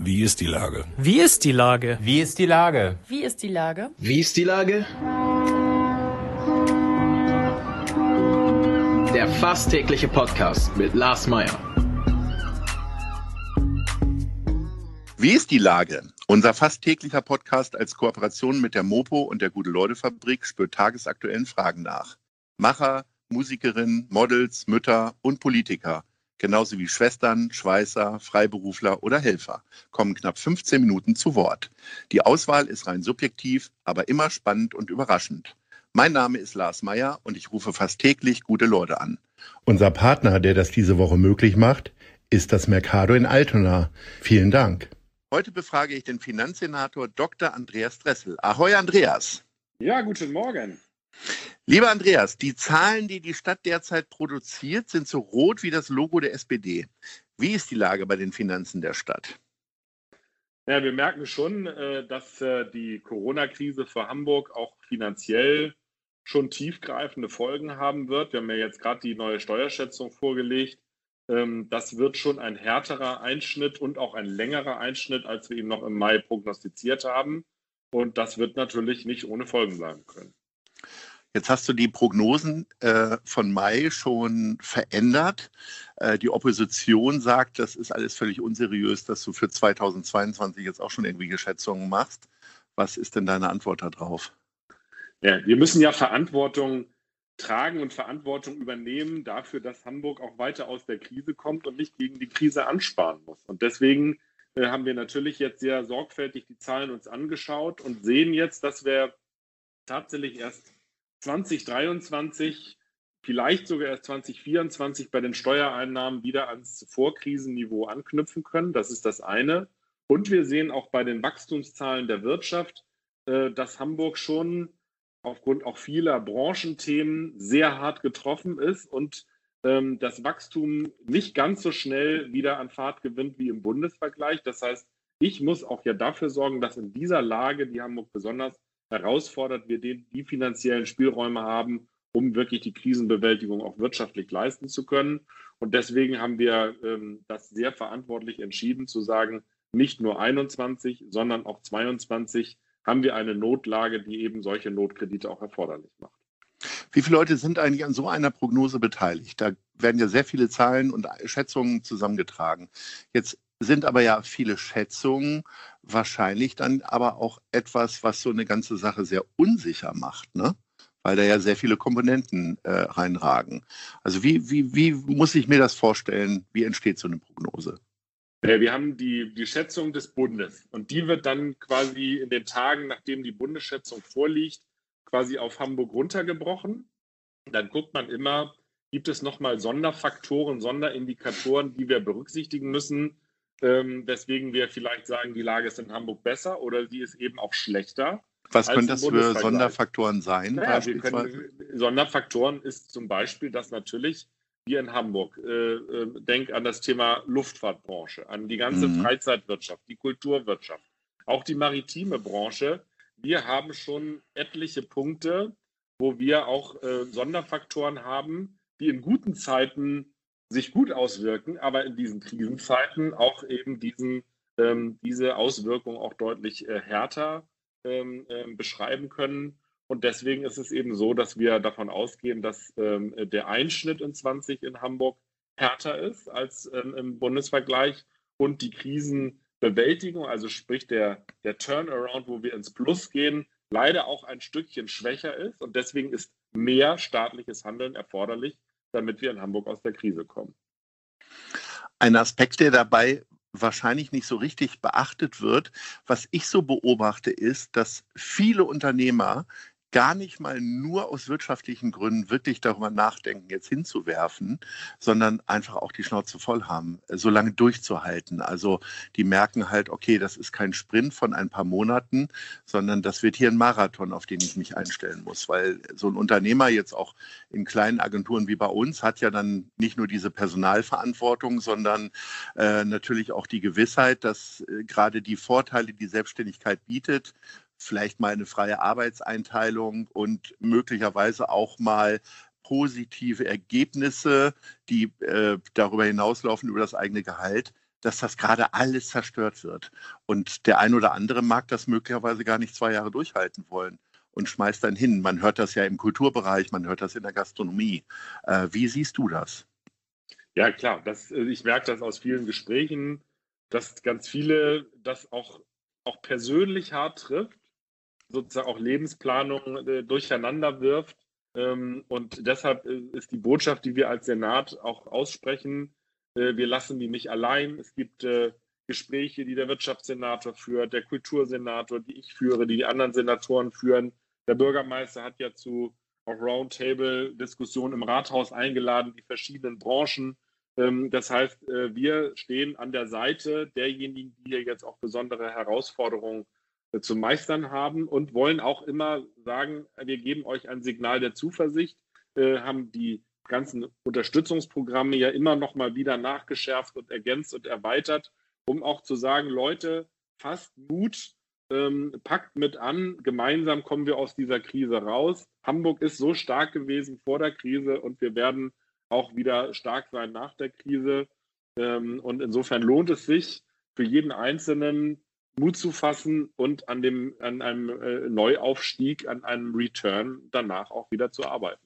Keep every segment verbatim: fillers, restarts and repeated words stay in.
Wie ist die Lage? Wie ist die Lage? Wie ist die Lage? Wie ist die Lage? Wie ist die Lage? Der fast tägliche Podcast mit Lars Meyer. Wie ist die Lage? Unser fast täglicher Podcast als Kooperation mit der Mopo und der Gute-Leute-Fabrik spürt tagesaktuellen Fragen nach. Macher, Musikerinnen, Models, Mütter und Politiker, genauso wie Schwestern, Schweißer, Freiberufler oder Helfer, kommen knapp fünfzehn Minuten zu Wort. Die Auswahl ist rein subjektiv, aber immer spannend und überraschend. Mein Name ist Lars Meyer und ich rufe fast täglich gute Leute an. Unser Partner, der das diese Woche möglich macht, ist das Mercado in Altona. Vielen Dank. Heute befrage ich den Finanzsenator Doktor Andreas Dressel. Ahoi, Andreas. Ja, guten Morgen. Lieber Andreas, die Zahlen, die die Stadt derzeit produziert, sind so rot wie das Logo der S P D. Wie ist die Lage bei den Finanzen der Stadt? Ja, wir merken schon, dass die Corona-Krise für Hamburg auch finanziell schon tiefgreifende Folgen haben wird. Wir haben ja jetzt gerade die neue Steuerschätzung vorgelegt. Das wird schon ein härterer Einschnitt und auch ein längerer Einschnitt, als wir ihn noch im Mai prognostiziert haben. Und das wird natürlich nicht ohne Folgen bleiben können. Jetzt hast du die Prognosen äh, von Mai schon verändert. Äh, die Opposition sagt, das ist alles völlig unseriös, dass du für zweitausendzweiundzwanzig jetzt auch schon irgendwelche Schätzungen machst. Was ist denn deine Antwort darauf? Ja, wir müssen ja Verantwortung tragen und Verantwortung übernehmen dafür, dass Hamburg auch weiter aus der Krise kommt und nicht gegen die Krise ansparen muss. Und deswegen äh, haben wir natürlich jetzt sehr sorgfältig die Zahlen uns angeschaut und sehen jetzt, dass wir tatsächlich erst zwanzig dreiundzwanzig, vielleicht sogar erst zwanzig vierundzwanzig bei den Steuereinnahmen wieder ans Vorkrisenniveau anknüpfen können. Das ist das eine. Und wir sehen auch bei den Wachstumszahlen der Wirtschaft, äh, dass Hamburg schon aufgrund auch vieler Branchenthemen sehr hart getroffen ist und ähm, das Wachstum nicht ganz so schnell wieder an Fahrt gewinnt wie im Bundesvergleich. Das heißt, ich muss auch ja dafür sorgen, dass in dieser Lage, die Hamburg besonders herausfordert, wir die, die finanziellen Spielräume haben, um wirklich die Krisenbewältigung auch wirtschaftlich leisten zu können. Und deswegen haben wir ähm, das sehr verantwortlich entschieden, zu sagen, nicht nur einundzwanzig, sondern auch zweiundzwanzig haben wir eine Notlage, die eben solche Notkredite auch erforderlich macht. Wie viele Leute sind eigentlich an so einer Prognose beteiligt? Da werden ja sehr viele Zahlen und Schätzungen zusammengetragen. Jetzt sind aber ja viele Schätzungen wahrscheinlich dann aber auch etwas, was so eine ganze Sache sehr unsicher macht, ne? Weil da ja sehr viele Komponenten äh, reinragen. Also wie, wie, wie muss ich mir das vorstellen? Wie entsteht so eine Prognose? Wir haben die, die Schätzung des Bundes und die wird dann quasi in den Tagen, nachdem die Bundesschätzung vorliegt, quasi auf Hamburg runtergebrochen. Dann guckt man immer, gibt es nochmal Sonderfaktoren, Sonderindikatoren, die wir berücksichtigen müssen, ähm, weswegen wir vielleicht sagen, die Lage ist in Hamburg besser oder sie ist eben auch schlechter. Was können das für Sonderfaktoren sein? Naja, wir können, Sonderfaktoren ist zum Beispiel, dass natürlich hier in Hamburg, äh, äh, denk an das Thema Luftfahrtbranche, an die ganze mhm. Freizeitwirtschaft, die Kulturwirtschaft, auch die maritime Branche. Wir haben schon etliche Punkte, wo wir auch äh, Sonderfaktoren haben, die in guten Zeiten sich gut auswirken, aber in diesen Krisenzeiten auch eben diesen, ähm, diese Auswirkungen auch deutlich äh, härter ähm, äh, beschreiben können. Und deswegen ist es eben so, dass wir davon ausgehen, dass ähm, der Einschnitt in zwanzig in Hamburg härter ist als ähm, im Bundesvergleich und die Krisenbewältigung, also sprich der, der Turnaround, wo wir ins Plus gehen, leider auch ein Stückchen schwächer ist. Und deswegen ist mehr staatliches Handeln erforderlich, damit wir in Hamburg aus der Krise kommen. Ein Aspekt, der dabei wahrscheinlich nicht so richtig beachtet wird, was ich so beobachte, ist, dass viele Unternehmer gar nicht mal nur aus wirtschaftlichen Gründen wirklich darüber nachdenken, jetzt hinzuwerfen, sondern einfach auch die Schnauze voll haben, so lange durchzuhalten. Also die merken halt, okay, das ist kein Sprint von ein paar Monaten, sondern das wird hier ein Marathon, auf den ich mich einstellen muss. Weil so ein Unternehmer jetzt auch in kleinen Agenturen wie bei uns hat ja dann nicht nur diese Personalverantwortung, sondern äh, natürlich auch die Gewissheit, dass äh, gerade die Vorteile, die Selbstständigkeit bietet, vielleicht mal eine freie Arbeitseinteilung und möglicherweise auch mal positive Ergebnisse, die äh, darüber hinauslaufen, über das eigene Gehalt, dass das gerade alles zerstört wird. Und der ein oder andere mag das möglicherweise gar nicht zwei Jahre durchhalten wollen und schmeißt dann hin. Man hört das ja im Kulturbereich, man hört das in der Gastronomie. Äh, wie siehst du das? Ja, klar. Das, ich merke das aus vielen Gesprächen, dass ganz viele das auch, auch persönlich hart trifft, sozusagen auch Lebensplanung äh, durcheinander wirft. Ähm, und deshalb ist die Botschaft, die wir als Senat auch aussprechen, äh, wir lassen die nicht allein. Es gibt äh, Gespräche, die der Wirtschaftssenator führt, der Kultursenator, die ich führe, die die anderen Senatoren führen. Der Bürgermeister hat ja zu auch Roundtable-Diskussionen im Rathaus eingeladen, die verschiedenen Branchen. Ähm, das heißt, äh, wir stehen an der Seite derjenigen, die hier jetzt auch besondere Herausforderungen äh, zu meistern haben und wollen auch immer sagen, wir geben euch ein Signal der Zuversicht, äh, haben die ganzen Unterstützungsprogramme ja immer noch mal wieder nachgeschärft und ergänzt und erweitert, um auch zu sagen, Leute, fasst Mut, ähm, packt mit an, gemeinsam kommen wir aus dieser Krise raus. Hamburg ist so stark gewesen vor der Krise und wir werden auch wieder stark sein nach der Krise. Ähm, und insofern lohnt es sich für jeden Einzelnen, Mut zu fassen und an, dem, an einem äh, Neuaufstieg, an einem Return danach auch wieder zu arbeiten.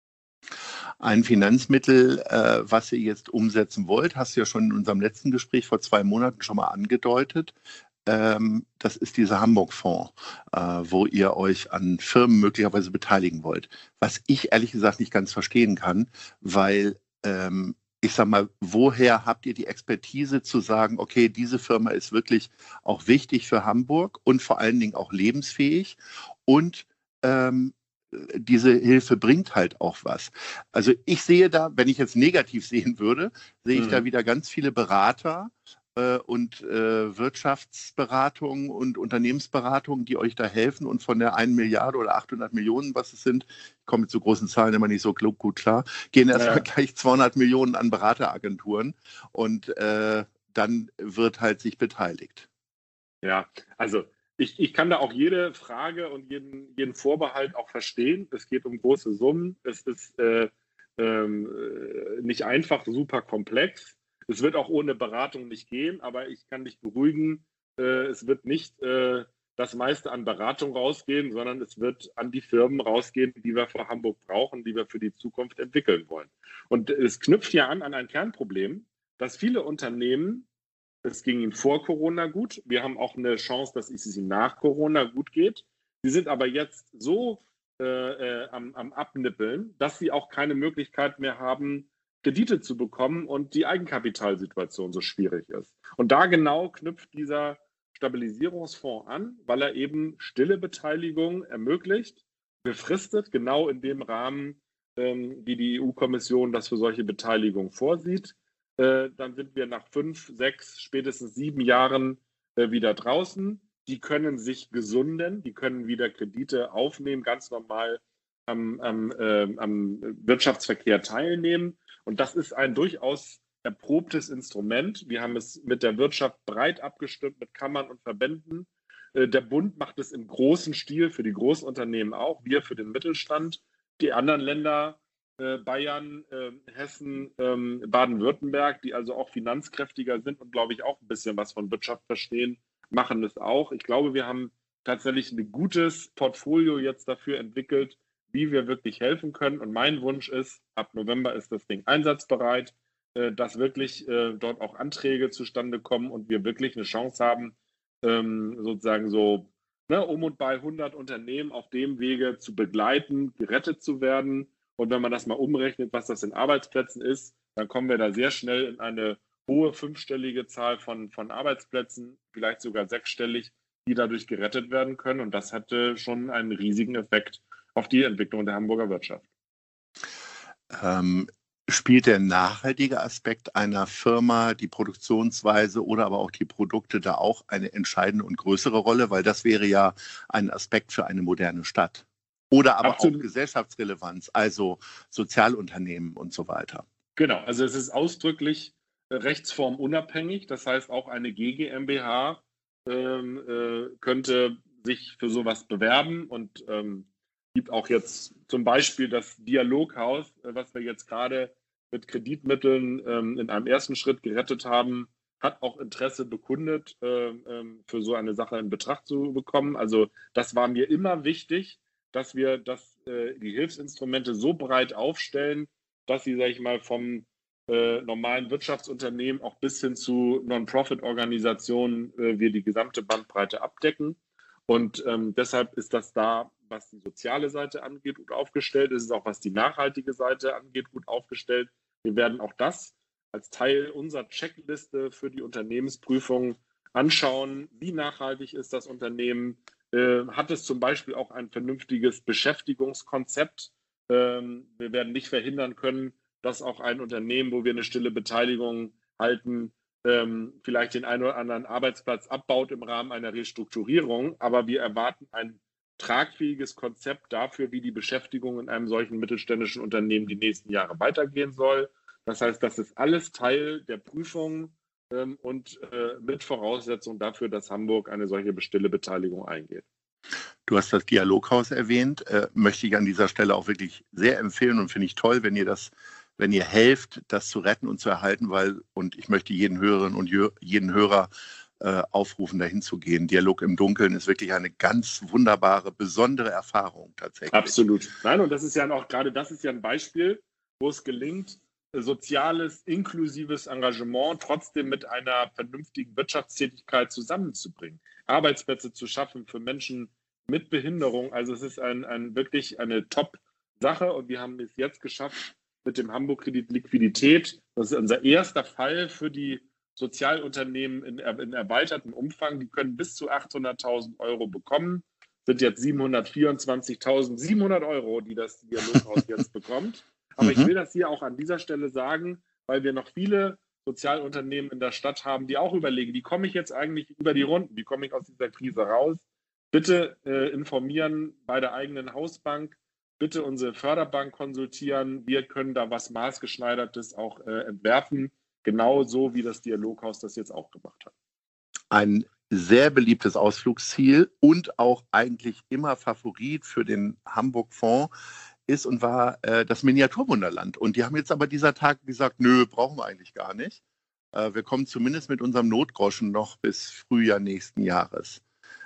Ein Finanzmittel, äh, was ihr jetzt umsetzen wollt, hast du ja schon in unserem letzten Gespräch vor zwei Monaten schon mal angedeutet. Ähm, das ist dieser Hamburg-Fonds, äh, wo ihr euch an Firmen möglicherweise beteiligen wollt. Was ich ehrlich gesagt nicht ganz verstehen kann, weil ähm, ich sag mal, woher habt ihr die Expertise zu sagen, okay, diese Firma ist wirklich auch wichtig für Hamburg und vor allen Dingen auch lebensfähig und ähm, diese Hilfe bringt halt auch was. Also ich sehe da, wenn ich jetzt negativ sehen würde, sehe ich mhm. da wieder ganz viele Berater äh, und äh, Wirtschaftsberatungen und Unternehmensberatungen, die euch da helfen und von der einen Milliarde oder achthundert Millionen, was es sind, ich komme mit so großen Zahlen immer nicht so gut klar, gehen erstmal ja. gleich zweihundert Millionen an Berateragenturen und äh, dann wird halt sich beteiligt. Ja, also Ich, ich kann da auch jede Frage und jeden, jeden Vorbehalt auch verstehen. Es geht um große Summen. Es ist äh, ähm, nicht einfach, super komplex. Es wird auch ohne Beratung nicht gehen, aber ich kann dich beruhigen, äh, es wird nicht äh, das meiste an Beratung rausgehen, sondern es wird an die Firmen rausgehen, die wir für Hamburg brauchen, die wir für die Zukunft entwickeln wollen. Und es knüpft ja an an ein Kernproblem, dass viele Unternehmen, es ging ihnen vor Corona gut. Wir haben auch eine Chance, dass es ihnen nach Corona gut geht. Sie sind aber jetzt so äh, äh, am, am Abnippeln, dass sie auch keine Möglichkeit mehr haben, Kredite zu bekommen und die Eigenkapitalsituation so schwierig ist. Und da genau knüpft dieser Stabilisierungsfonds an, weil er eben stille Beteiligung ermöglicht, befristet, genau in dem Rahmen, ähm, wie die E U-Kommission das für solche Beteiligung vorsieht. Äh, dann sind wir nach fünf, sechs, spätestens sieben Jahren äh, wieder draußen. Die können sich gesunden, die können wieder Kredite aufnehmen, ganz normal am, am, äh, am Wirtschaftsverkehr teilnehmen. Und das ist ein durchaus erprobtes Instrument. Wir haben es mit der Wirtschaft breit abgestimmt, mit Kammern und Verbänden. Äh, der Bund macht es im großen Stil für die Großunternehmen auch, wir für den Mittelstand. Die anderen Länder, äh, Bayern, äh, Hessen, ähm, Baden-Württemberg, die also auch finanzkräftiger sind und, glaube ich, auch ein bisschen was von Wirtschaft verstehen, machen es auch. Ich glaube, wir haben tatsächlich ein gutes Portfolio jetzt dafür entwickelt, wie wir wirklich helfen können. Und mein Wunsch ist, ab November ist das Ding einsatzbereit, äh, dass wirklich äh, dort auch Anträge zustande kommen und wir wirklich eine Chance haben, ähm, sozusagen so ne, um und bei hundert Unternehmen auf dem Wege zu begleiten, gerettet zu werden. Und wenn man das mal umrechnet, was das in Arbeitsplätzen ist, dann kommen wir da sehr schnell in eine hohe fünfstellige Zahl von, von Arbeitsplätzen, vielleicht sogar sechsstellig, die dadurch gerettet werden können. Und das hatte schon einen riesigen Effekt auf die Entwicklung der Hamburger Wirtschaft. Ähm, spielt der nachhaltige Aspekt einer Firma, die Produktionsweise oder aber auch die Produkte da auch eine entscheidende und größere Rolle? Weil das wäre ja ein Aspekt für eine moderne Stadt. Oder aber Absolut. Auch Gesellschaftsrelevanz, also Sozialunternehmen und so weiter. Genau, also es ist ausdrücklich rechtsformunabhängig. Das heißt, auch eine G GmbH ähm, äh, könnte sich für sowas bewerben und ähm, gibt auch jetzt zum Beispiel das Dialoghaus, äh, was wir jetzt gerade mit Kreditmitteln ähm, in einem ersten Schritt gerettet haben, hat auch Interesse bekundet, äh, für so eine Sache in Betracht zu bekommen. Also das war mir immer wichtig, dass wir das, äh, die Hilfsinstrumente so breit aufstellen, dass sie, sage ich mal, vom äh, normalen Wirtschaftsunternehmen auch bis hin zu Non-Profit-Organisationen äh, wir die gesamte Bandbreite abdecken. Und ähm, deshalb ist das da, was die soziale Seite angeht, gut aufgestellt. Es ist auch, was die nachhaltige Seite angeht, gut aufgestellt. Wir werden auch das als Teil unserer Checkliste für die Unternehmensprüfung anschauen. Wie nachhaltig ist das Unternehmen? Äh, hat es zum Beispiel auch ein vernünftiges Beschäftigungskonzept? Ähm, wir werden nicht verhindern können, dass auch ein Unternehmen, wo wir eine stille Beteiligung halten, ähm, vielleicht den einen oder anderen Arbeitsplatz abbaut im Rahmen einer Restrukturierung. Aber wir erwarten ein tragfähiges Konzept dafür, wie die Beschäftigung in einem solchen mittelständischen Unternehmen die nächsten Jahre weitergehen soll. Das heißt, das ist alles Teil der Prüfung ähm, und äh, mit Voraussetzung dafür, dass Hamburg eine solche stille Beteiligung eingeht. Du hast das Dialoghaus erwähnt, äh, möchte ich an dieser Stelle auch wirklich sehr empfehlen und finde ich toll, wenn ihr das, wenn ihr helft, das zu retten und zu erhalten, weil, und ich möchte jeden Hörerinnen und jeden Hörer äh, aufrufen, dahin zu gehen. Dialog im Dunkeln ist wirklich eine ganz wunderbare, besondere Erfahrung tatsächlich. Absolut. Nein, und das ist ja auch gerade, das ist ja ein Beispiel, wo es gelingt, soziales, inklusives Engagement trotzdem mit einer vernünftigen Wirtschaftstätigkeit zusammenzubringen, Arbeitsplätze zu schaffen für Menschen mit Behinderung. Also es ist ein, ein wirklich eine Top-Sache und wir haben es jetzt geschafft mit dem Hamburg-Kredit Liquidität. Das ist unser erster Fall für die Sozialunternehmen in, in erweitertem Umfang. Die können bis zu achthunderttausend Euro bekommen. Sind jetzt siebenhundertvierundzwanzigtausendsiebenhundert Euro, die das Dialoghaus jetzt bekommt. Aber ich will das hier auch an dieser Stelle sagen, weil wir noch viele Sozialunternehmen in der Stadt haben, die auch überlegen, wie komme ich jetzt eigentlich über die Runden, wie komme ich aus dieser Krise raus? Bitte äh, informieren bei der eigenen Hausbank, bitte unsere Förderbank konsultieren. Wir können da was Maßgeschneidertes auch äh, entwerfen, genauso wie das Dialoghaus das jetzt auch gemacht hat. Ein sehr beliebtes Ausflugsziel und auch eigentlich immer Favorit für den Hamburg-Fonds ist und war äh, das Miniaturwunderland. Und die haben jetzt aber dieser Tag gesagt, nö, brauchen wir eigentlich gar nicht. Äh, wir kommen zumindest mit unserem Notgroschen noch bis Frühjahr nächsten Jahres.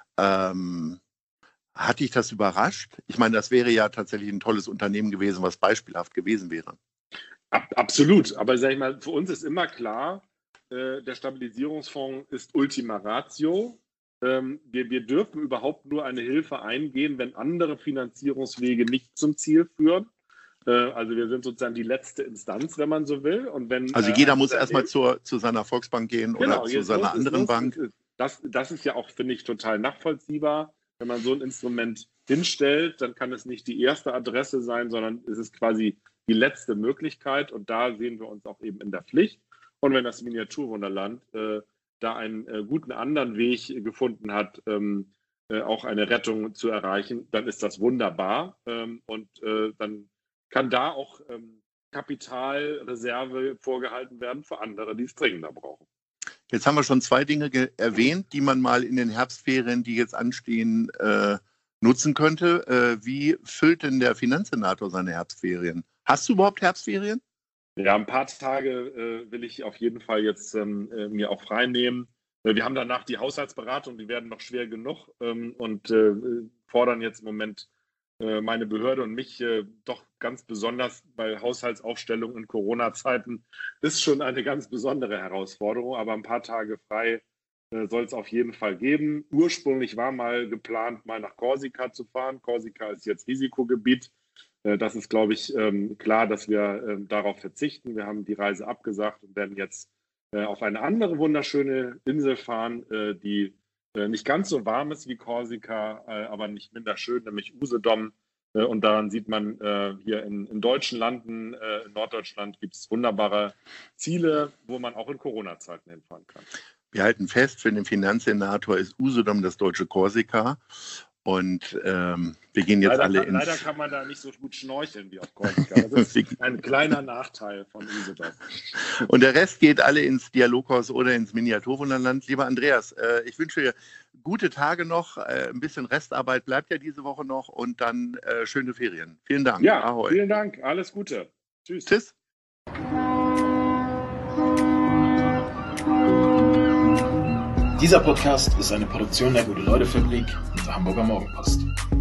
Ähm, hat dich das überrascht? Ich meine, das wäre ja tatsächlich ein tolles Unternehmen gewesen, was beispielhaft gewesen wäre. Ab, absolut. Aber sag ich mal, für uns ist immer klar, äh, der Stabilisierungsfonds ist Ultima Ratio. Ähm, wir, wir dürfen überhaupt nur eine Hilfe eingehen, wenn andere Finanzierungswege nicht zum Ziel führen. Äh, also wir sind sozusagen die letzte Instanz, wenn man so will. Und wenn, also jeder äh, muss erstmal zur, zu seiner Volksbank gehen genau, oder zu seiner anderen muss, Bank. Das, das ist ja auch, finde ich, total nachvollziehbar. Wenn man so ein Instrument hinstellt, dann kann es nicht die erste Adresse sein, sondern es ist quasi die letzte Möglichkeit. Und da sehen wir uns auch eben in der Pflicht. Und wenn das Miniaturwunderland äh, da einen äh, guten anderen Weg gefunden hat, ähm, äh, auch eine Rettung zu erreichen, dann ist das wunderbar. Ähm, und äh, dann kann da auch ähm, Kapitalreserve vorgehalten werden für andere, die es dringender brauchen. Jetzt haben wir schon zwei Dinge erwähnt, die man mal in den Herbstferien, die jetzt anstehen, äh, nutzen könnte. Äh, wie füllt denn der Finanzsenator seine Herbstferien? Hast du überhaupt Herbstferien? Ja, ein paar Tage äh, will ich auf jeden Fall jetzt ähm, äh, mir auch frei nehmen. Äh, wir haben danach die Haushaltsberatung, die werden noch schwer genug ähm, und äh, fordern jetzt im Moment äh, meine Behörde und mich äh, doch ganz besonders, weil Haushaltsaufstellung in Corona-Zeiten ist schon eine ganz besondere Herausforderung, aber ein paar Tage frei äh, soll es auf jeden Fall geben. Ursprünglich war mal geplant, mal nach Korsika zu fahren. Korsika ist jetzt Risikogebiet. Das ist, glaube ich, klar, dass wir darauf verzichten. Wir haben die Reise abgesagt und werden jetzt auf eine andere wunderschöne Insel fahren, die nicht ganz so warm ist wie Korsika, aber nicht minder schön, nämlich Usedom. Und daran sieht man hier in, in deutschen Landen, in Norddeutschland gibt es wunderbare Ziele, wo man auch in Corona-Zeiten hinfahren kann. Wir halten fest, für den Finanzsenator ist Usedom das deutsche Korsika. Und ähm, wir gehen jetzt leider alle kann, ins... Leider kann man da nicht so gut schnorcheln wie auf Korsika. Das ist ein kleiner Nachteil von Usedom. Und der Rest geht alle ins Dialoghaus oder ins Miniaturwunderland. Lieber Andreas, äh, ich wünsche dir gute Tage noch. Äh, ein bisschen Restarbeit bleibt ja diese Woche noch. Und dann äh, schöne Ferien. Vielen Dank. Ja, Ahoi. Vielen Dank. Alles Gute. Tschüss. Tschüss. Dieser Podcast ist eine Produktion der Gute-Leute-Fabrik und der Hamburger Morgenpost.